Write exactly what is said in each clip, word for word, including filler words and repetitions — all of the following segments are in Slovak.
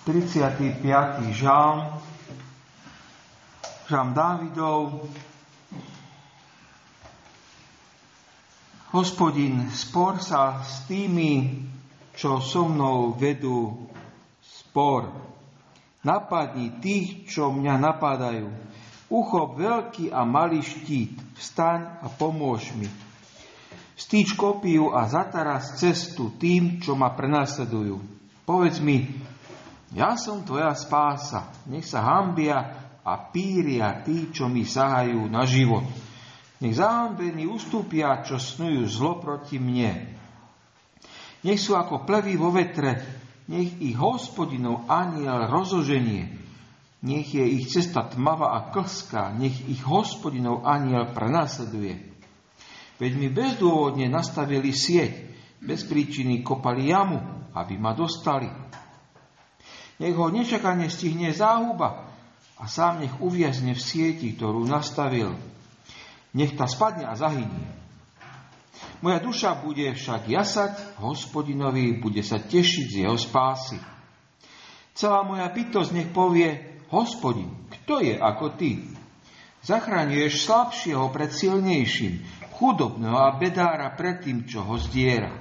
tridsiaty piaty žalm, žalm Dávidov. Hospodin, spor sa s tými, čo so mnou vedú spor. Napadni tých, čo mňa napadajú. Uchop veľký a malý štít, vstaň a pomôž mi. Stýč kopiju a zataraz cestu tým, čo ma prenasledujú. Povedz mi, ja som tvoja spása, nech sa hanbia a píria tí, čo mi sahajú na život. Nech zahambení ustúpia, čo snujú zlo proti mne. Nech sú ako plevy vo vetre, nech ich Hospodinov anjel rozoženie. Nech je ich cesta tmavá a klská, nech ich Hospodinov anjel prenasleduje. Veď mi bezdôvodne nastavili sieť, bez príčiny kopali jamu, aby ma dostali. Nech ho nečakane stihne záhuba a sám nech uviazne v sieti, ktorú nastavil. Nech tá spadne a zahynie. Moja duša bude však jasať, Hospodinovi bude sa tešiť z jeho spásy. Celá moja bytosť nech povie, Hospodin, kto je ako ty? Zachraňuješ slabšieho pred silnejším, chudobného a bedára pred tým, čo ho zdiera.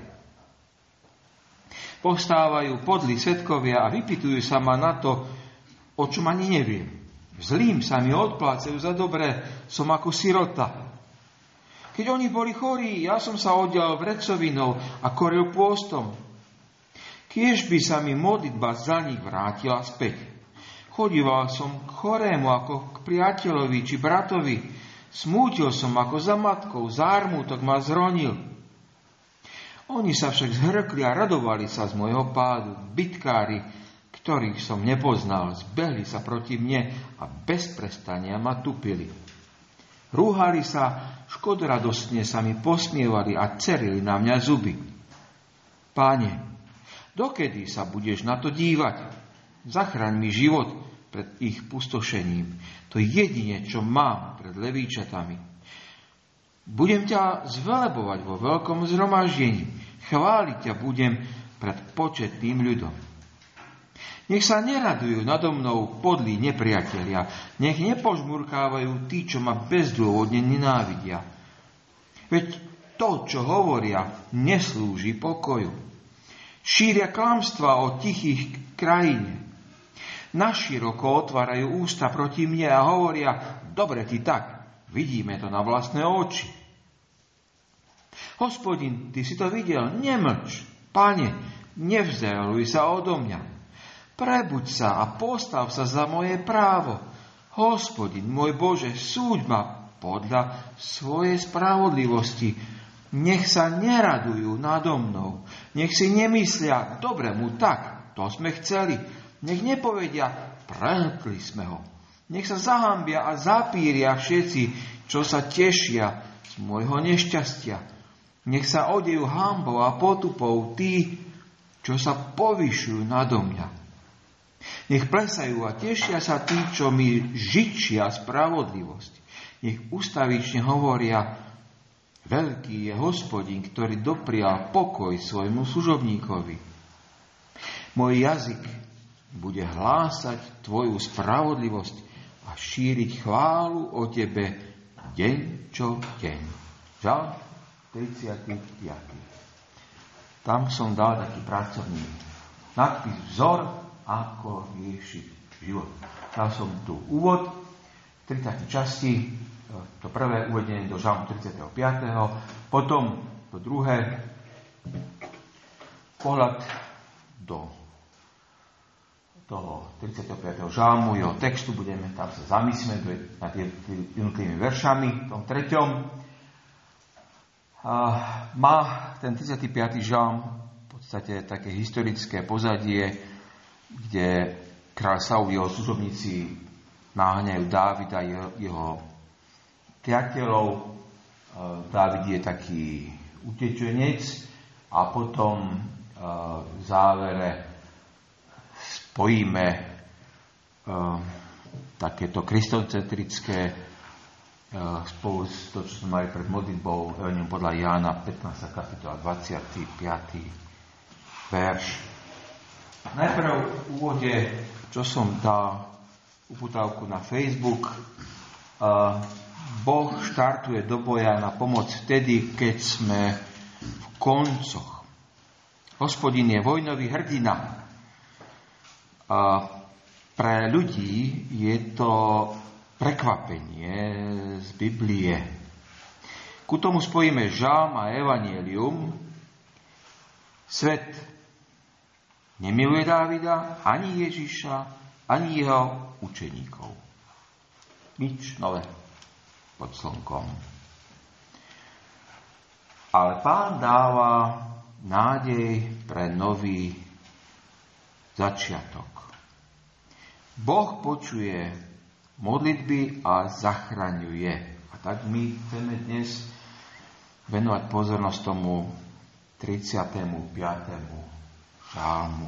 Povstávajú podlí svedkovia a vypytujú sa ma na to, o čom ani neviem. Zlým sa mi odplácajú za dobré, som ako sirota. Keď oni boli chorí, ja som sa oddelal vrecovinou a koril pôstom. Kiež by sa mi modlitba za nich vrátila späť. Chodíval som k chorému ako k priateľovi či bratovi. Smútil som ako za matkou, zármutok ma zronil. Oni sa však zhrkli a radovali sa z môjho pádu. Bitkári, ktorých som nepoznal, zbehli sa proti mne a bez prestania ma tupili. Rúhali sa, škodoradostne sa mi posmievali a cerili na mňa zuby. Páne, dokedy sa budeš na to dívať? Zachraň mi život pred ich pustošením. To je jedine, čo mám pred levíčatami. Budem ťa zvelebovať vo veľkom zhromaždení. Chváliť ťa budem pred početným ľudom. Nech sa neradujú nado mnou podlí nepriatelia. Nech nepožmurkávajú tí, čo ma bezdôvodne nenávidia. Veď to, čo hovoria, neslúži pokoju. Šíria klamstvá o tichých krajine. Naširoko otvárajú ústa proti mne a hovoria, dobre ti tak, vidíme to na vlastné oči. Hospodin, ty si to videl, nemlč. Pane, nevzdialuj sa odo mňa. Prebuď sa a postav sa za moje právo. Hospodin, môj Bože, súď ma podľa svojej spravodlivosti. Nech sa neradujú nado mnou. Nech si nemyslia, dobre mu tak, to sme chceli. Nech nepovedia, prehltli sme ho. Nech sa zahambia a zapíria všetci, čo sa tešia z môjho nešťastia. Nech sa odejú hanbou a potupou tí, čo sa povyšujú nado mňa. Nech plesajú a tešia sa tí, čo mi žičia spravodlivosť. Nech ustavične hovoria, veľký je Hospodin, ktorý doprial pokoj svojmu služobníkovi. Môj jazyk bude hlásať tvoju spravodlivosť a šíriť chválu o tebe deň čo deň. Žalm tridsiaty piaty Tam som dal taký pracovný nadpis vzor, ako riešiť život. Dal som tu úvod v tridsiatej časti, to prvé uvedenie do žalmu tridsiateho piateho potom to druhé pohľad do toho tridsiateho piateho žalmu, jeho textu, budeme tam sa zamyslieť nad jednotlivými veršami, v tom treťom. A má ten tridsiaty piaty žalm v podstate také historické pozadie, kde kráľ Saul, jeho služobníci náháňajú Dávida, jeho, jeho priateľov. Dávid je taký utečenec a potom v závere spojíme takéto kristocentrické spolu s to, čo sme mali pred modlitbou Evangelium podľa Jána, pätnásta kapitola, dvadsiaty piaty verš. najprv v úvode, čo som dal uputávku na Facebook, Boh štartuje do boja na pomoc vtedy, keď sme v koncoch. Hospodin je vojnový hrdina. A pre ľudí je to prekvapenie z Biblie. Ku tomu spojíme žalm a evanjelium. Svet nemiluje Dávida, ani Ježiša, ani jeho učeníkov. Nič nové pod slnkom. Ale Pán dáva nádej pre nový začiatok. Boh počuje modlitby a zachraňuje. A tak my chceme dnes venovať pozornosť tomu tridsiatemu piatemu žalmu.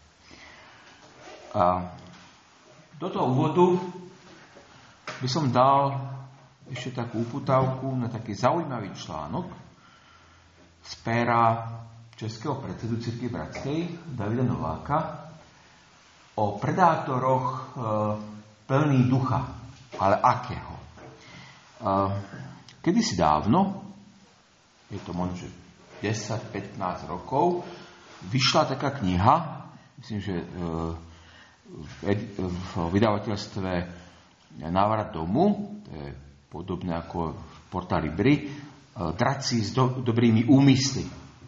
A do toho úvodu by som dal ešte takú uputávku na taký zaujímavý článok z péra českého predsedu Cirkvi bratskej Davida Nováka o predátoroch e, plný ducha. Ale akého? E, kedysi dávno, je to možno desať pätnásť rokov, vyšla taká kniha, myslím, že e, v, v vydavateľstve Návrat domu, to je podobné ako v portáli Bry, Draci s do, dobrými úmysly.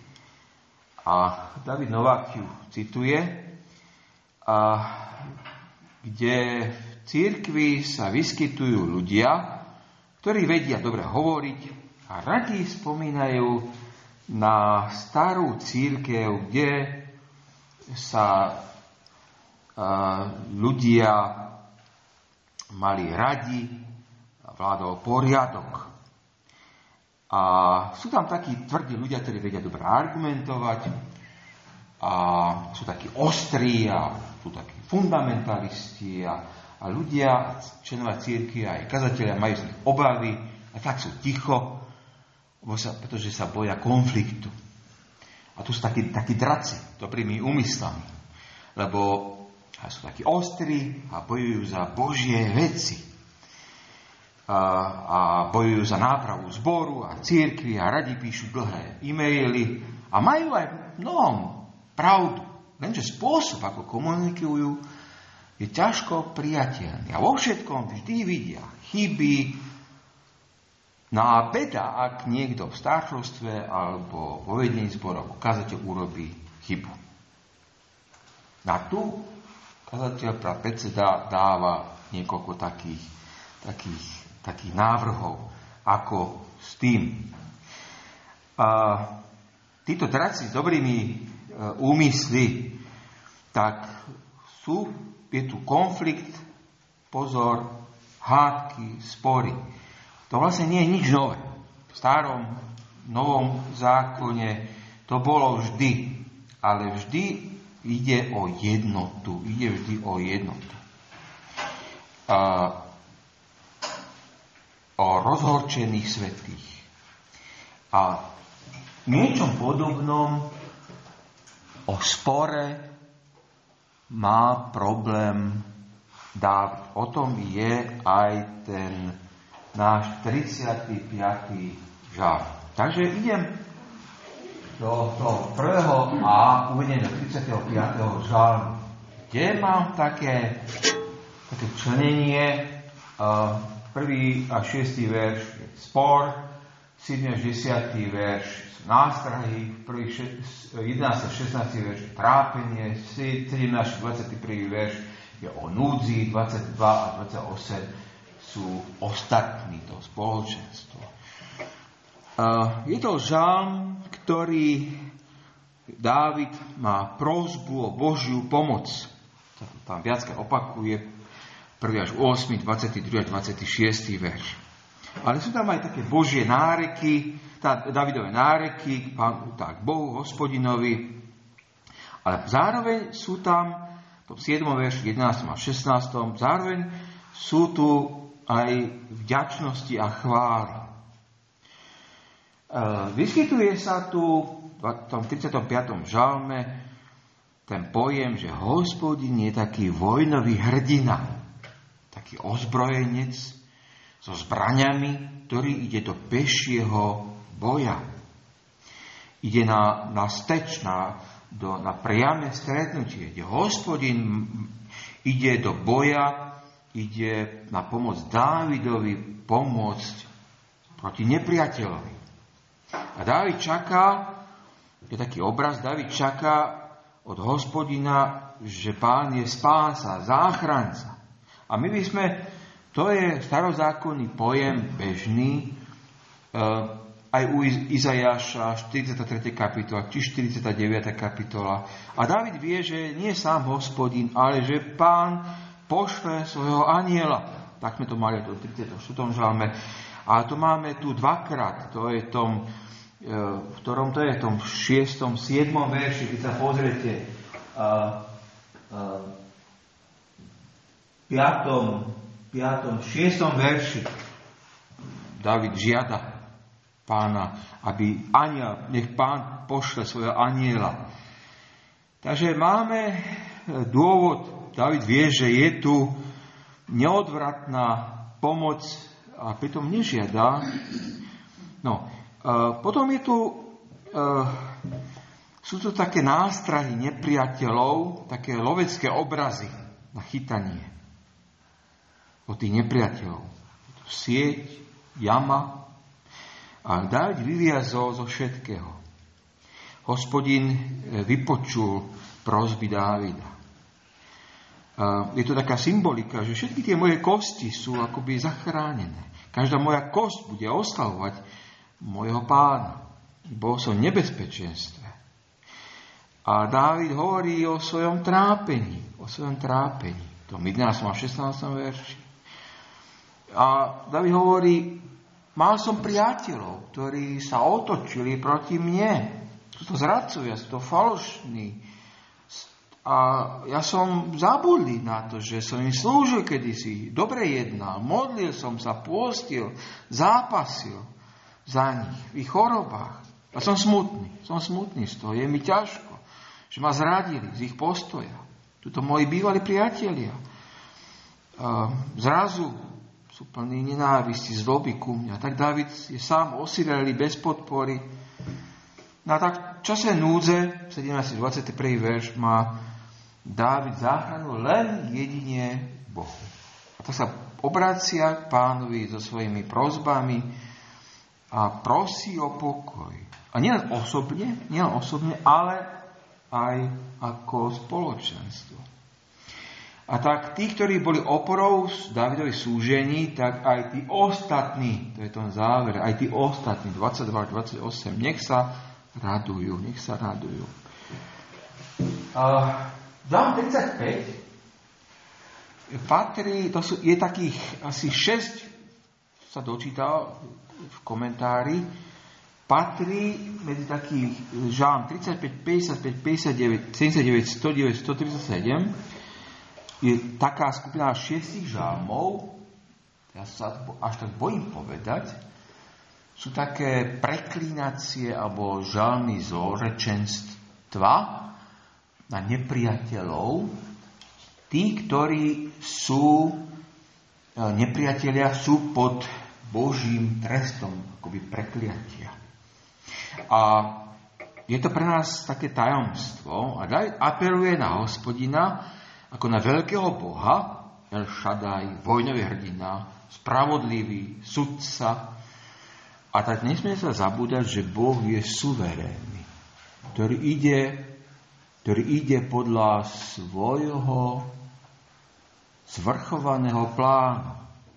A David Novák ju cituje, a kde v cirkvi sa vyskytujú ľudia, ktorí vedia dobre hovoriť a radi spomínajú na starú cirkev, kde sa uh, ľudia mali radi, vládol poriadok. A sú tam takí tvrdí ľudia, ktorí vedia dobre argumentovať a sú takí ostrí a sú takí fundamentalisti a, a ľudia, členovia cirkvi aj kazatelia majú z nich obavy a tak sú ticho, pretože sa boja konfliktu. A tu sú takí, takí draci, dobrými úmyslami, lebo sú takí ostrí a bojujú za Božie veci. A, a bojujú za nápravu zboru a cirkvi a radi píšu dlhé e-maily a majú aj mnohom pravdu. Lenže spôsob, ako komunikujú, je ťažko priateľný. A vo všetkom vždy vidia chyby. No a beda, ak niekto v staršovstve alebo vo vedení zborov kazateľ urobí chybu. Na tu kazateľ predseda dáva niekoľko takých, takých, takých návrhov, ako s tým. A títo draci s dobrými e, úmysly, tak sú, je tu konflikt, pozor, hádky, spory. To vlastne nie je nič nové. V starom, novom zákone to bolo vždy, ale vždy ide o jednotu. Ide vždy o jednotu. A o rozhorčených svätých. A v niečom podobnom o spore má problém Dávid. O tom je aj ten náš tridsiaty piaty žalm. Takže idem do toho prvého a uvediem do tridsiateho piateho žalmu, kde mám také, také členenie. Uh, prvý a šiestý verš je spor, siedmy až desiatý verš sú nástrahy, prvý jedenásty a šestnásty verš je trápenie, sedemnásty až dvadsiaty prvý verš je o núdzi, dvadsaťdva a dvadsaťosem sú ostatní, to spoločenstvo. Uh, je to žalm, ktorý Dávid má prosbu o Božiu pomoc. Tam viackrát opakuje prvý až ôsmy, dvadsiaty druhý až dvadsiaty šiesty verš. Ale sú tam aj také Božie náreky, tá Dávidové náreky k Bohu, Hospodinovi. Ale zároveň sú tam v tom siedmom verši, jedenástom a šestnástom zároveň sú tu aj vďačnosti a chvály. Vyskytuje sa tu v tom tridsiatom piatom žalme ten pojem, že Hospodin je taký vojnový hrdina, taký ozbrojenec so zbraňami, ktorý ide do pešieho boja. Ide na, na steč, na, do, na priame stretnutie, kde Hospodin ide do boja, ide na pomoc Dávidovi pomôcť proti nepriateľovi. A Dávid čaká, je taký obraz, Dávid čaká od Hospodina, že Pán je spása, záchranca. A my by sme, to je starozákonný pojem bežný, uh, aj u Izajaša štyridsiata tretia kapitola, či štyridsiata deviata kapitola. A Dávid vie, že nie sám Hospodin, ale že Pán pošle svojho anjela. Tak sme to mali v tridsiatom štvrtom žalme. A to máme tu dvakrát, to je tom, v ktorom to je, v tom šiestom, siedmom verši, keď sa pozriete, a, a, piatom, piatom, šiestom verši, Dávid žiada Pána, aby aniel, nech Pán pošle svojho anjela. Takže máme dôvod, Dávid vie, že je tu neodvratná pomoc a pritom nežiada. No, uh, potom je tu, uh, sú tu také nástrahy nepriateľov, také lovecké obrazy na chytanie od tých nepriateľov. Sieť, jama. A Dávid vyviazol zo všetkého. Hospodin vypočul prosby Dávida. Je to taká symbolika, že všetky tie moje kosti sú akoby zachránené. Každá moja kosť bude oslavovať môjho Pána. Bol som v nebezpečenstve. A Dávid hovorí o svojom trápení. O svojom trápení. To my dnes má v šestnástom verši. A Dávid hovorí, mal som priateľov, ktorí sa otočili proti mne. Sú to zradcovia, sú to falošní. A ja som zabudli na to, že som im slúžil kedysi, dobre jednal, modlil som sa, pôstil, zápasil za nich v ich chorobách. A som smutný, som smutný z toho, je mi ťažko, že ma zradili z ich postoja. Tuto moji bývalí priatelia. Zrazu sú plní nenávisti, zloby ku mňa. Tak Dávid je sám osirelý, bez podpory. No a tak v čase núdze, sedemnásty dvadsiaty prvý verš, má Dávid záchranu len jedine Bohu. A tak sa obracia k Pánovi so svojimi prosbami a prosí o pokoj. A nielen osobne, nielen osobne, ale aj ako spoločenstvo. A tak tí, ktorí boli oporou Dávidových súžení, tak aj tí ostatní, to je ten záver, aj tí ostatní, dvadsaťdva dvadsaťosem, nech sa radujú, nech sa radujú. Uh, Žalm tridsaťpäť patrí, to sú, je takých asi šesť, sa dočítal v komentári, patrí medzi takých žalm tridsaťpäť, päťdesiatpäť, päťdesiatdeväť, sedemdesiatdeväť, stodeväť, stotridsaťsedem. Je taká skupina šiestich žalmov, ja sa až tak bojím povedať, sú také preklínacie alebo žalmy zlorečenstva na nepriateľov. Tí, ktorí sú nepriatelia, sú pod Božím trestom, akoby prekliatia. A je to pre nás také tajomstvo. A Dávid apeluje na Hospodina ako na veľkého Boha, El Shaddai, vojnový hrdina, spravodlivý, sudca. A tak nesmie sa zabúdať, že Boh je suverénny, ktorý ide ktorý ide podľa svojho zvrchovaného plánu.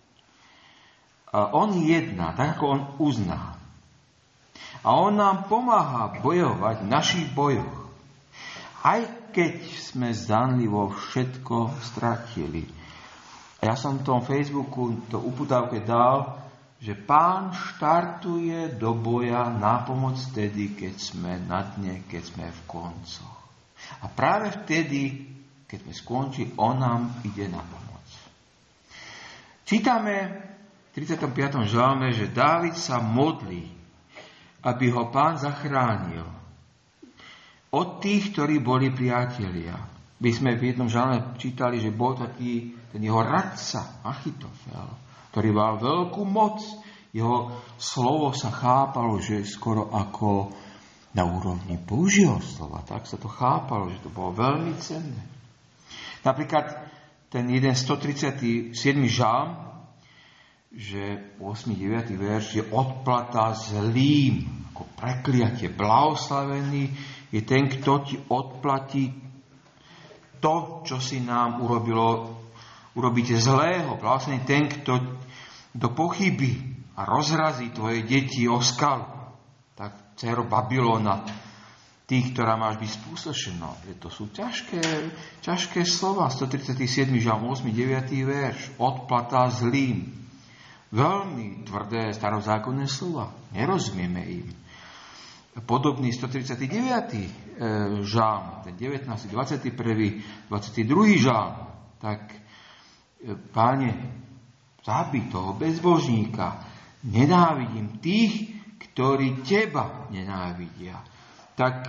A on jedná, tak ako on uzná. A on nám pomáha bojovať v našich bojoch. Aj keď sme zdanlivo všetko stratili. A ja som v tom Facebooku to uputávke dal, že Pán štartuje do boja na pomoc vtedy, keď sme na dne, keď sme v koncoch. A práve vtedy, keď sme skončili, on nám ide na pomoc. Čítame v tridsiatom piatom žalme, že Dávid sa modlí, aby ho Pán zachránil. od tých, ktorí boli priatelia. My sme v jednom žalme čítali, že bol taký ten jeho radca, Achitofel, ktorý mal veľkú moc. Jeho slovo sa chápalo, že skoro ako na úrovni Božieho slova. Tak sa to chápalo, že to bolo veľmi cenné. Napríklad ten jeden stotridsiaty siedmy žalm, že ôsmy deviaty verš je odplata zlým, ako prekliatie. Blahoslavený je ten, kto ti odplatí to, čo si nám urobilo, urobíte zlého. Blahoslavený ten, kto do pochyby a rozrazí tvoje deti o skalu. Tak dcero Babylona, tých, ktorá máš byť spúsošená. To sú ťažké, ťažké slova. stotridsiaty siedmy žalm, ôsmy deviaty verš. Odplata zlým. Veľmi tvrdé starozákonné slova. Nerozumieme im. Podobný stotridsiaty deviaty žalm, ten devätnásty, dvadsiaty prvý, dvadsiaty druhý žalm. Tak, Páne, zabij toho bezbožníka. Nenávidím tých, ktorí teba nenávidia. Tak,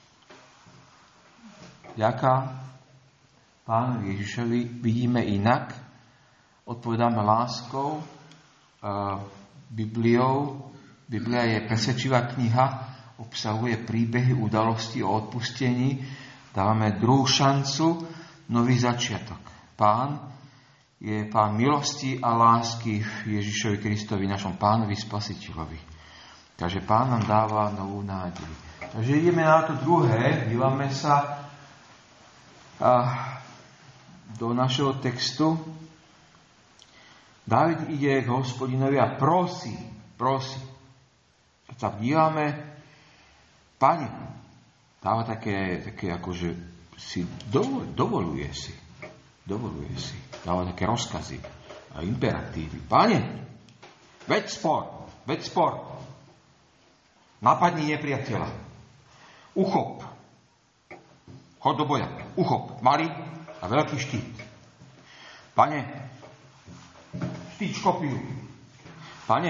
vďaka Pánovi Ježišovi vidíme inak. Odpovedáme láskou, Bibliou. Biblia je presvedčivá kniha, obsahuje príbehy, udalosti o odpustení. Dávame druhú šancu, nový začiatok. Pán je Pán milosti a lásky v Ježišovi Kristovi, našom Pánovi Spasiteľovi. Takže Pán nám dáva novú nádej. Takže ideme na to druhé, dívame sa a, do našeho textu. Dávid ide k Hospodinovi a prosí, prosí. Keď sa dívame, Pane, dáva také, také akože si dovol, dovoluje si, dovoluje si, dáva také rozkazy a imperatívy. Pane, veď spor, veď spor, napadni nepriateľa, uchop, chod do boja, uchop, malý a veľký štít. Pane, štít škopiu. Pane,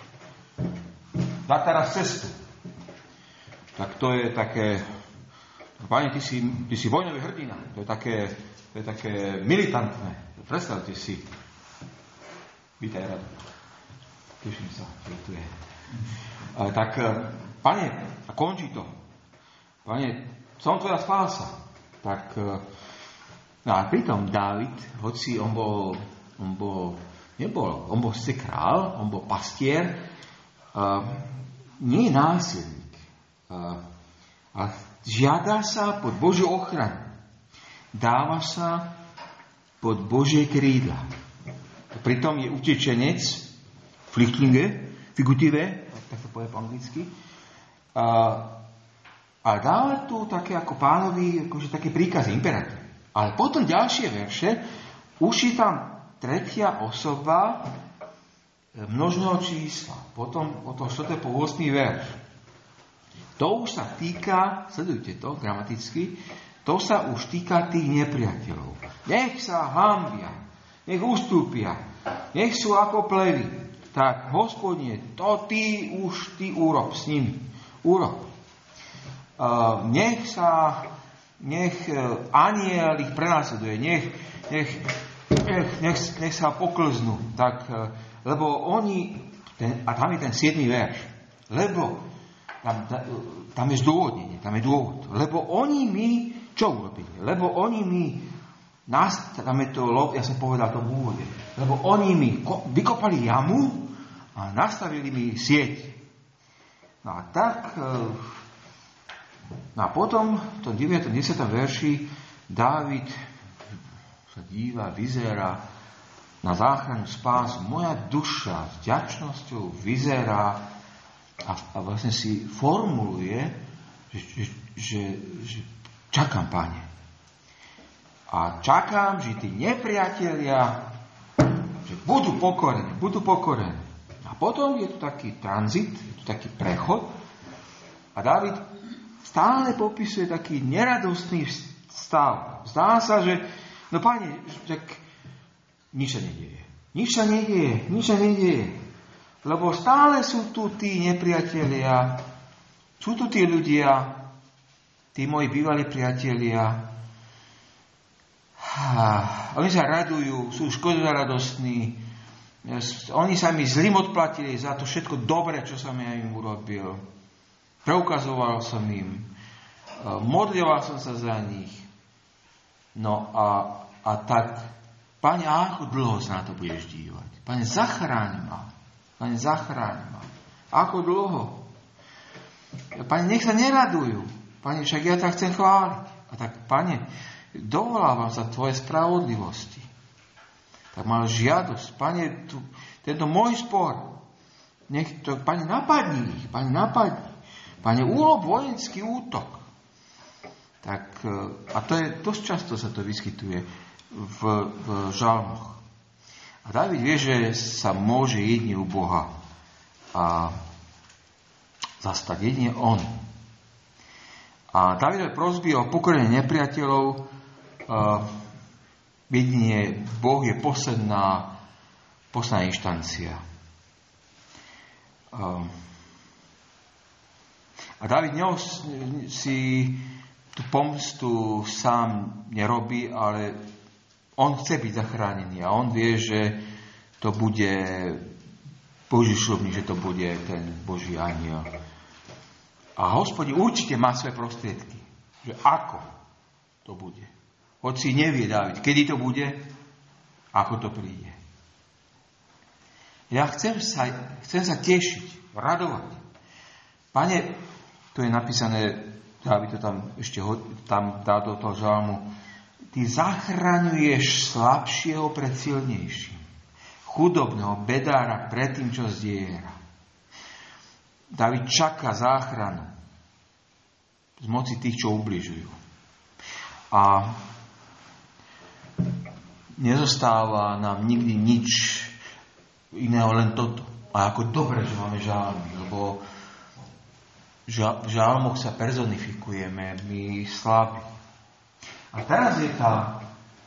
dá teraz cestu. Tak to je také, Pane, ty si, ty si vojnový hrdina. To je také, to je také militantné. Predstavte si. Vítaj, Rado. Teším sa, že tu je. A, tak, Pane, a končí to. Pane, som tvoja spása. Tak, no a pritom Dávid, hoci on bol, on bol, nebol, on bol sice král, on bol pastier, uh, nie je násilník. Uh, a žiada sa pod Božiu ochranu. Dáva sa pod Božie krídla. Pritom je utečenec, flüchtlinge, figuratíve, tak sa povie po anglicky. Uh, a dáva tu také ako Pánovi, akože také príkazy, imperatív. Ale potom ďalšie verše, už je tam tretia osoba množného čísla. Potom od toho štvrtého po ôsmy verš. To už sa týka, sledujte to gramaticky, to sa už týka tých nepriateľov. Nech sa hanbia, nech ustúpia, nech sú ako plevy. Tak, Hospodine, to ty už ty urob s nimi. Urob. Uh, nech sa, nech uh, aniel ich prenasleduje, nech, nech, nech, nech, nech sa poklznú. Tak, uh, lebo oni, ten, a tam je ten siedmy verš, lebo Tam, tam je zdôvodnenie, tam je dôvod. Lebo oni mi, čo urobili? Lebo oni mi, nás, tam je to, ja som povedal to v úvode, lebo oni mi vykopali jamu a nastavili mi sieť. No a tak, no a potom v tom deviatom desiatom verši Dávid sa díva, vyzerá na záchranu spásu. Moja duša s vďačnosťou vyzerá A, a vlastne si formuluje, že, že, že, že čakám, Pane. A čakám, že tí nepriatelia že budú pokorení, budú pokorení. A potom je tu taký tranzit, je tu taký prechod a Dávid stále popisuje taký neradostný stav. Zdá sa, že no Pane, že nič sa nedieje. Nič sa nedieje, nič sa nedieje. Lebo stále sú tu tí nepriatelia, sú tu tí ľudia, tí moji bývalí priatelia, oni sa radujú, sú škodoradostní, oni sa mi zlým odplatili za to všetko dobré, čo som ja im urobil. Preukazoval som im, modlil som sa za nich. No a, a tak, Pane, ako dlho sa na to budeš dívať? Pane, zachráň ma. Pane, zachráň ma. Ako dlho? Pane, nech sa neradujú. Pane, však ja ťa chcem chváliť. A tak, Pane, dovolávam sa tvoje spravodlivosti. Tak mal žiadosť. Pane, tu, tento môj spor, nech to, Pane, napadni ich. Pane, napadni. Pane, urob vojenský útok. Tak, a to je, dosť často sa to vyskytuje v, v žalmoch. A Dávid vie, že sa môže jedine u Boha a zastať jedine on. A Dávidové prosby o pokorenie nepriateľov, uh, jedine Boh je posledná, posledná inštancia. Uh, a Dávid neos, si tú pomstu sám nerobí, ale on chce byť zachránený a on vie, že to bude Boží šľubník, že to bude ten Boží anjel. A Hospodin určite má svoje prostriedky. Že ako to bude. Hoci nevie Dávid, kedy to bude, ako to príde. Ja chcem sa, chcem sa tešiť, radovať. Pane, to je napísané, Dávid to tam ešte tam dá do toho žalmu, ty zachraňuješ slabšieho pred silnejším, chudobného bedára pred tým, čo zdiera. Dávid čaká záchranu z moci tých, čo ubližujú. A nezostáva nám nikdy nič iného, len toto. A ako dobre, že máme žalmy, lebo v žalmoch sa personifikujeme, my slabí. A teraz je tá,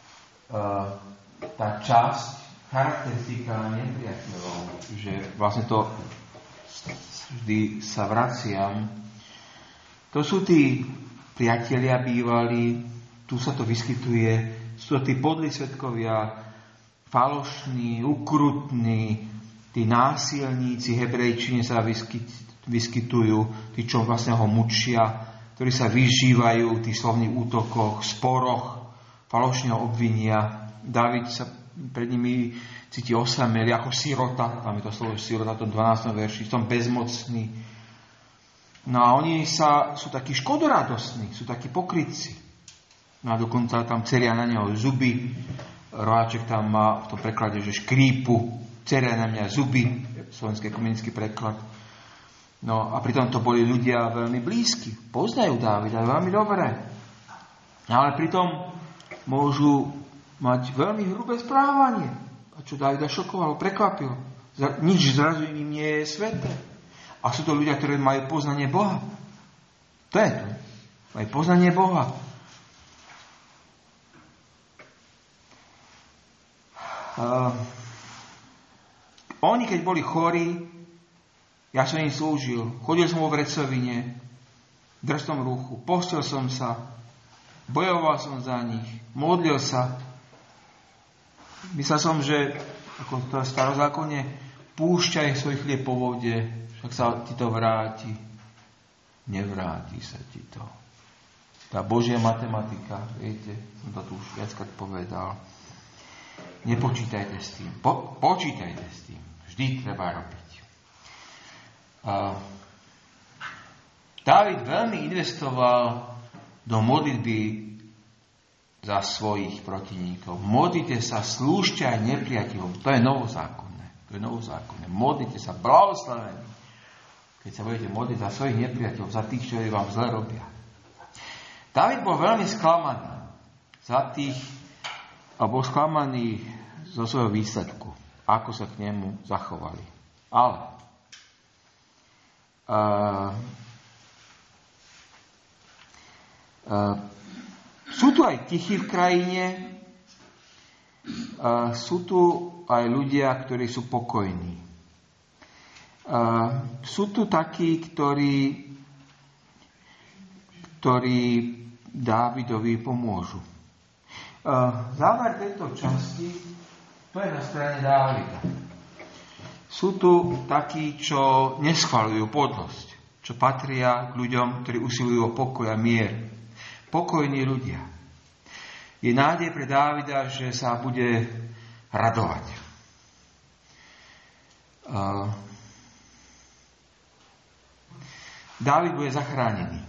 tá časť, charakteristika nepriateľov, že vlastne to vždy sa vraciam. To sú tí priatelia bývalí, tu sa to vyskytuje, sú to tí podlí svedkovia, falošní, ukrutní, tí násilníci, hebrejčine sa vyskyt, vyskytujú, tí, čo vlastne ho mučia, ktorí sa vyžívajú v tých slovných útokoch, sporoch, falošne obvinia. Dávid sa pred nimi cíti osamelý, ako sirota, tam je to slovo sirota, v tom dvanástom verši, som bezmocný. No a oni sa, sú takí škodoradostní, sú takí pokrytci. No a dokonca tam ceria na neho zuby, Roháček tam má v tom preklade, že škrípu, ceria na mňa zuby, slovenský ekumenický preklad. No a pritom to boli ľudia veľmi blízki. Poznajú Dávida veľmi dobre. Ale pritom môžu mať veľmi hrubé správanie. A čo Dávida šokovalo, prekvapilo. Nič zrazu im nie je sveté. A sú to ľudia, ktorí majú poznanie Boha. To je to. Majú poznanie Boha. Uh, oni, keď boli chorí, ja som im slúžil, chodil som vo vrecovine, v drsnom ruchu, postil som sa, bojoval som za nich, modlil sa. Myslel som, že ako to v starozákonne, púšťaj svoj chlieb po vode, však sa ti to vráti. Nevráti sa ti to. Tá Božia matematika, viete, som to tu už viackrát povedal. Nepočítajte s tým. Po, počítajte s tým. Vždy treba robiť. Uh, Dávid veľmi investoval do modlitby za svojich protivníkov. Modlite sa, slúžte aj nepriateľom. To je novozákonné. To je novozákonné. Modlite sa, blahoslavení. Keď sa budete modliť za svojich nepriateľov, za tých, ktorí vám zle robia. Dávid bol veľmi sklamaný za tých, a bol sklamaný zo svojho výsledku, ako sa k nemu zachovali. Ale Uh, uh, sú tu aj tichí v krajine, uh, sú tu aj ľudia, ktorí sú pokojní. Uh, sú tu takí, ktorí, ktorí Dávidovi pomôžu. Záver tejto časti, to je na strane Dávida. Sú tu takí, čo neschvaľujú podlosť, čo patria k ľuďom, ktorí usilujú o pokoj a mier. Pokojní ľudia. Je nádej pre Dávida, že sa bude radovať. Dávid bude zachránený.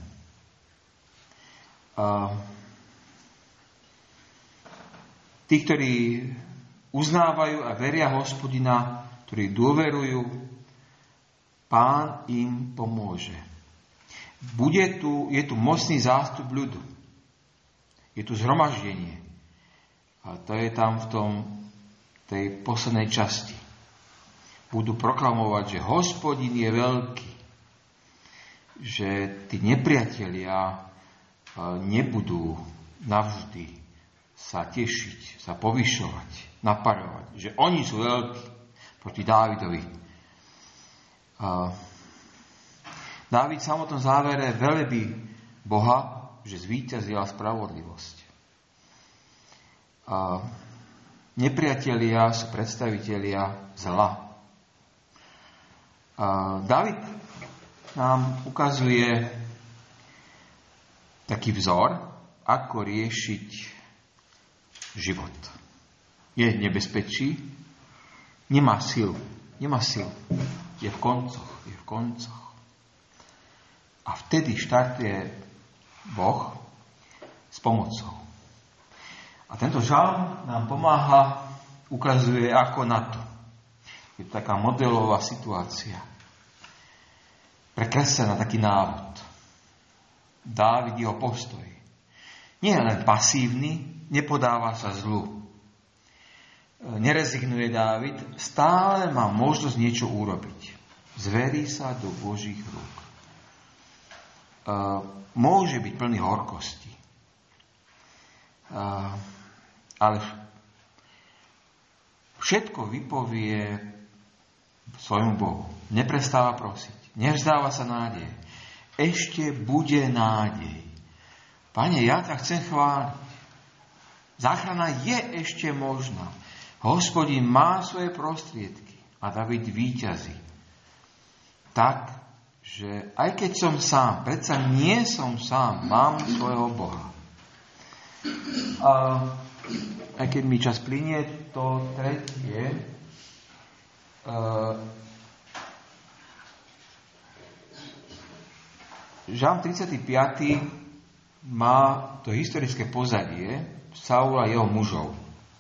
Tí, ktorí uznávajú a veria Hospodina, ktorí dôverujú, Pán im pomôže. Bude tu, je tu mocný zástup ľudu. Je tu zhromaždenie. A to je tam v tom, tej poslednej časti. Budú proklamovať, že Hospodin je veľký. Že tí nepriatelia nebudú navždy sa tešiť, sa povyšovať, naparovať. Že oni sú veľkí proti Dávidovi. Dávid v samotnom závere velebí Boha, že zvíťazila spravodlivosť. A nepriatelia sú predstavitelia zla. A Dávid nám ukazuje taký vzor, ako riešiť život. Je v nebezpečí, nemá silu, nemá silu. Je v koncoch, je v koncoch. A vtedy štartuje Boh s pomocou. A tento žalm nám pomáha, ukazuje ako na to. Je to taká modelová situácia. Prekreslená taký návod. Dávid jeho postoj. Nie je len pasívny, nepodáva sa zlu. Nerezignuje Dávid, stále má možnosť niečo urobiť. Zverí sa do Božích rúk. E, môže byť plný horkosti. E, ale všetko vypovie svojmu Bohu. Neprestáva prosiť. Nevzdáva sa nádej. Ešte bude nádej. Pane, ja ťa chcem chváliť. Záchrana je ešte možná. Hospodin má svoje prostriedky a David víťazí. Tak, že aj keď som sám, predsa nie som sám, mám svojho Boha. A aj keď mi čas plynie, to tretie, uh, Žalm tridsiaty piaty má to historické pozadie Saula a jeho mužov.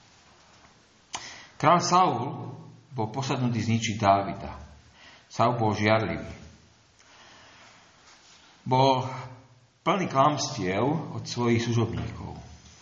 Kráľ Saul bol posadnutý zničiť Dávida. Saul bol žiarlivý. Bol plný klamstiev od svojich služobníkov.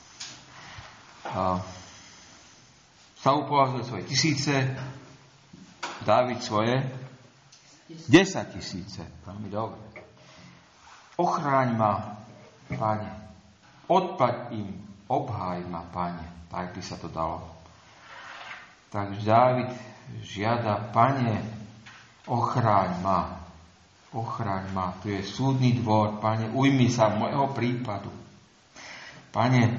A Saul považoval svoje tisíce, Dávid svoje desať tisíce. Veľmi dobre. Ochráň ma, Pane. Odplať im, obháj ma, Pane. Tak by sa to dalo. Takže Dávid žiada, Pane, ochráň ma. Ochráň ma. Tu je súdny dvor. Pane, ujmi sa môjho prípadu. Pane,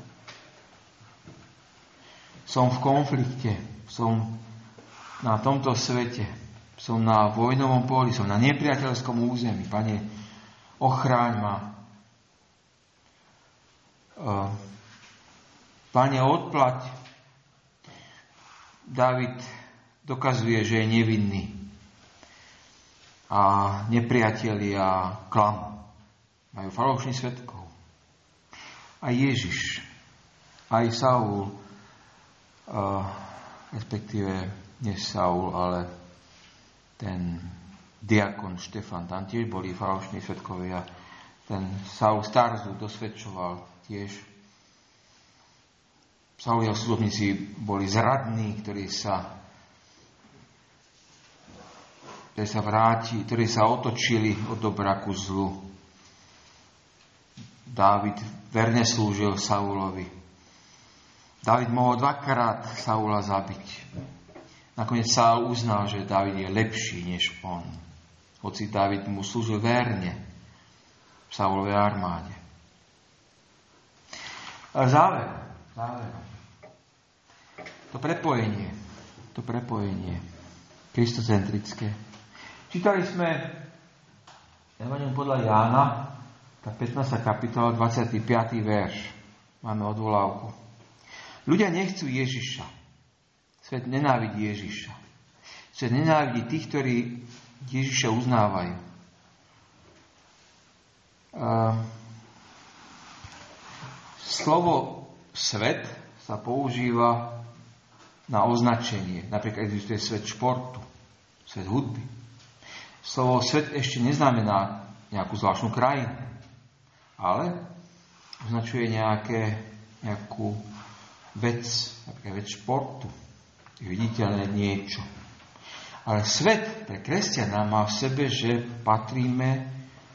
som v konflikte. Som na tomto svete. Som na vojnovom poli. Som na nepriateľskom území. Pane, ochráň ma. Pane, odplať. Dávid dokazuje, že je nevinný. A nepriatelia klamú. Majú falošných svedkov. A Ježiš, aj Saul, uh, respektíve nie Saul, ale ten diakon Štefan, tam tiež boli falošní svedkovia. Ten Saul z Tarzu dosvedčoval tiež. Saul jeho služobníci boli zradní, ktorí sa, ktorí sa vráti, ktorí sa otočili od dobra ku zlu. Dávid verne slúžil Saulovi. Dávid mohol dvakrát Saula zabiť. Nakoniec Saul uznal, že Dávid je lepší než on. Hoci Dávid mu slúžil verne, v Saulovej armáde. A záver, záver. To prepojenie, to prepojenie kristocentrické. Čítali sme Evangelium podľa Jána, tá pätnásta kapitola, dvadsiaty piaty verš. Máme odvolávku. Ľudia nechcú Ježiša. Svet nenávidí Ježiša. Svet nenávidí tých, ktorí Ježiša uznávajú. Uh, slovo svet sa používa na označenie. Napríklad existuje svet športu, svet hudby. Slovo svet ešte neznamená nejakú zvláštnu krajinu, ale označuje nejaké, nejakú vec, napríklad vec športu, viditeľné niečo. Ale svet pre kresťana má v sebe, že patríme,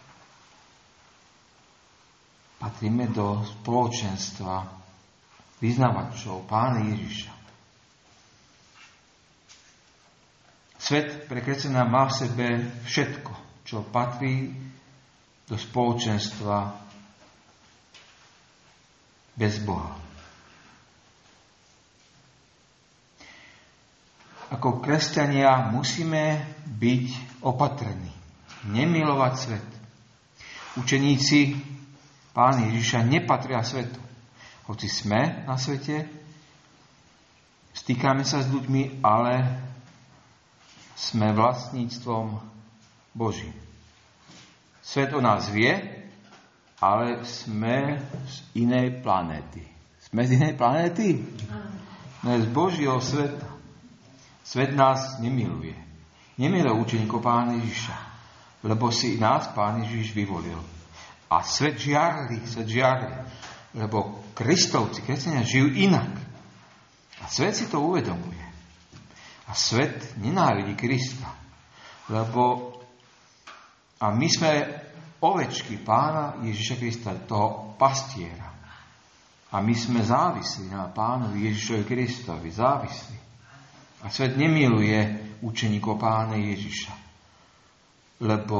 patríme do spoločenstva vyznavačov Pána Ježiša. Svet pre kresťana má v sebe všetko, čo patrí do spoločenstva bez Boha. Ako kresťania musíme byť opatrní, nemilovať svet. Učeníci Pána Ježiša nepatria svetu. Hoci sme na svete, stýkame sa s ľuďmi, ale sme vlastníctvom Božím. Svet o nás vie, ale sme z inej planéty. Sme z inej planéty? Sme z Božieho sveta. Svet nás nemiluje. Nemiluje učeníkov Pána Ježiša, lebo si nás Pán Ježiš vyvolil. A svet žiarli, svet žiarli, lebo Kristovci, kresťania žijú inak. A svet si to uvedomuje. A svet nenávidí Krista, lebo a my sme ovečky Pána Ježiša Krista, toho pastiera. A my sme závislí na Pánovi Ježišovi Kristovi, závislí. A svet nemiluje učeníkov Pána Ježiša, lebo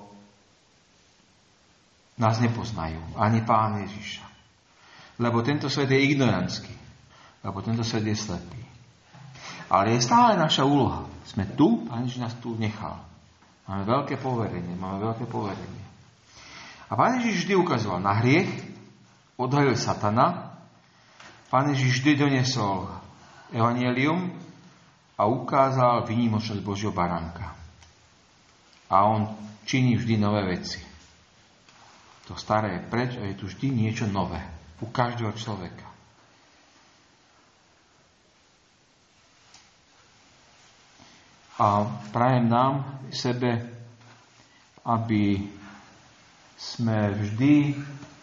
nás nepoznajú, ani Pána Ježiša. Lebo tento svet je ignorantský, lebo tento svet je slepý. Ale je stále naša úloha. Sme tu, Pán Ježiš nás tu nechal. Máme veľké poverenie, máme veľké poverenie. A Pán Ježiš vždy ukazoval na hriech, odhalil satana, Pán Ježiš vždy doniesol evanjelium a ukázal výnimočnosť Božieho baránka. A on činí vždy nové veci. To staré je preč a je tu vždy niečo nové u každého človeka. A prajem nám sebe, aby sme vždy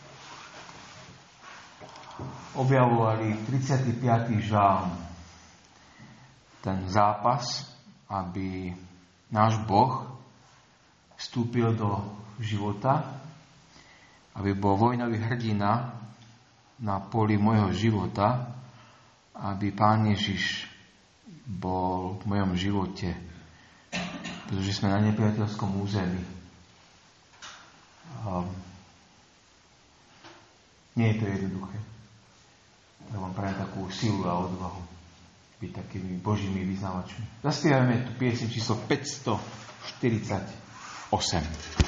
objavovali tridsiaty piaty žalm, ten zápas, aby náš Boh vstúpil do života, aby bol vojnový hrdina na poli môjho života, aby Pán Ježiš bol v mojom živote, pretože sme na nepriateľskom území. Um, nie je to jednoduché. Ja vám prajem takú silu a odvahu byť takými Božími vyznávačmi. Zaspievame tu pieseň číslo päťstoštyridsaťosem.